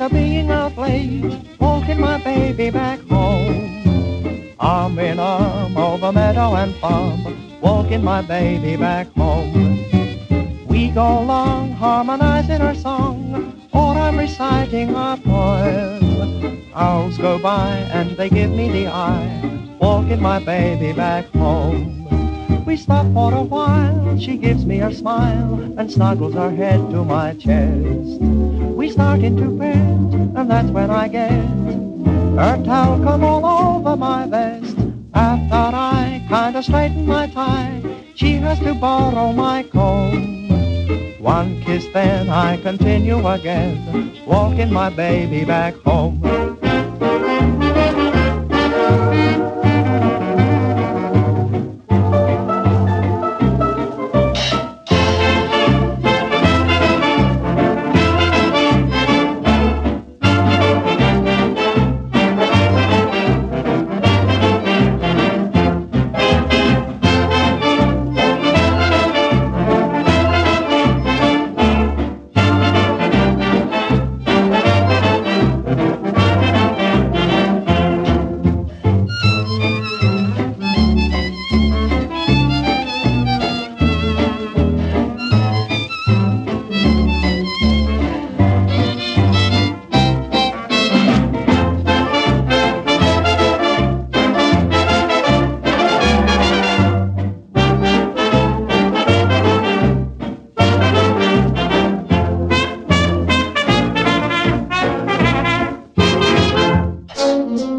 of being out late, walking my baby back home. Arm in arm over meadow and farm, walking my baby back home. We go along harmonizing our song, or I'm reciting our poem. Hours go by and they give me the eye, walking my baby back home. We stop for a while, she gives me her smile and snuggles her head to my chest. We start into bed, and that's when I get her talcum all over my vest. After I kinda straighten my tie, she has to borrow my comb. One kiss, then I continue again, walking my baby back home.